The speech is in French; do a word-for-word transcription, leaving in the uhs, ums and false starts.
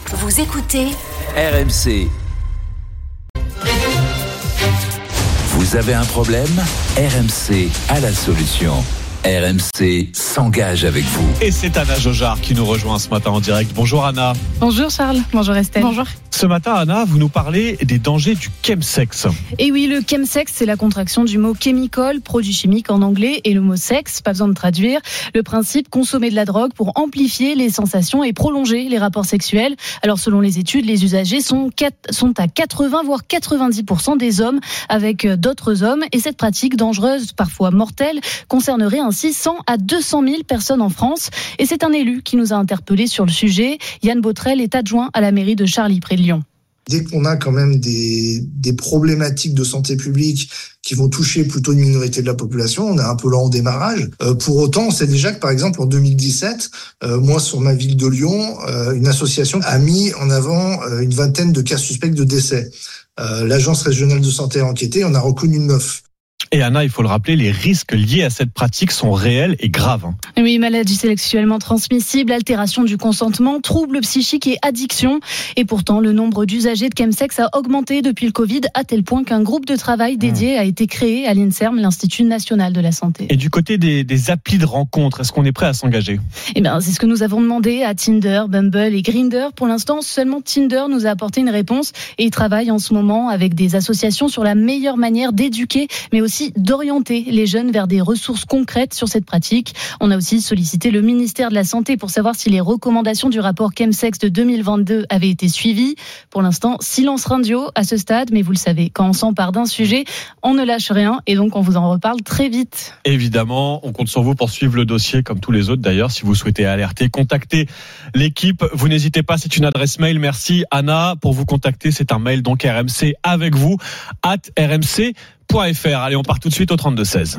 Vous écoutez R M C. Vous avez un problème ? R M C a la solution. R M C s'engage avec vous. Et c'est Anna Jojard qui nous rejoint ce matin en direct. Bonjour Anna. Bonjour Charles, bonjour Estelle. Bonjour. Ce matin Anna, vous nous parlez des dangers du chemsex. Et oui, le chemsex, c'est la contraction du mot chemical, produit chimique en anglais, et le mot sexe, pas besoin de traduire. Le principe, consommer de la drogue pour amplifier les sensations et prolonger les rapports sexuels. Alors selon les études, les usagers sont, sont à quatre-vingts voire quatre-vingt-dix pour cent des hommes avec d'autres hommes. Et cette pratique dangereuse, parfois mortelle, concernerait ainsi cent à deux cent mille personnes en France. Et c'est un élu qui nous a interpellés sur le sujet. Yann Botrel est adjoint à la mairie de Charly, près de Lyon. Dès qu'on a quand même des, des problématiques de santé publique qui vont toucher plutôt une minorité de la population, on est un peu lent au démarrage. Euh, pour autant, on sait déjà que par exemple en deux mille dix-sept, euh, moi sur ma ville de Lyon, euh, une association a mis en avant euh, une vingtaine de cas suspects de décès. Euh, l'agence régionale de santé a enquêté, on a reconnu neuf. Et Anna, il faut le rappeler, les risques liés à cette pratique sont réels et graves. Oui, maladie sexuellement transmissible, altération du consentement, troubles psychiques et addiction. Et pourtant, le nombre d'usagers de chemsex a augmenté depuis le Covid, à tel point qu'un groupe de travail dédié a été créé à l'INSERM, l'Institut National de la Santé. Et du côté des, des applis de rencontres, est-ce qu'on est prêt à s'engager ? Eh bien, c'est ce que nous avons demandé à Tinder, Bumble et Grindr. Pour l'instant, seulement Tinder nous a apporté une réponse et il travaille en ce moment avec des associations sur la meilleure manière d'éduquer, mais aussi d'orienter les jeunes vers des ressources concrètes sur cette pratique. On a aussi sollicité le ministère de la Santé pour savoir si les recommandations du rapport chemsex de deux mille vingt-deux avaient été suivies. Pour l'instant, silence radio à ce stade, mais vous le savez, quand on s'empare d'un sujet, on ne lâche rien et donc on vous en reparle très vite. Évidemment, on compte sur vous pour suivre le dossier comme tous les autres d'ailleurs. Si vous souhaitez alerter, contactez l'équipe. Vous n'hésitez pas, c'est une adresse mail. Merci Anna. Pour vous contacter, c'est un mail donc R M C avec vous, at r m c point f r. Allez, on part tout de suite au trente-deux seize.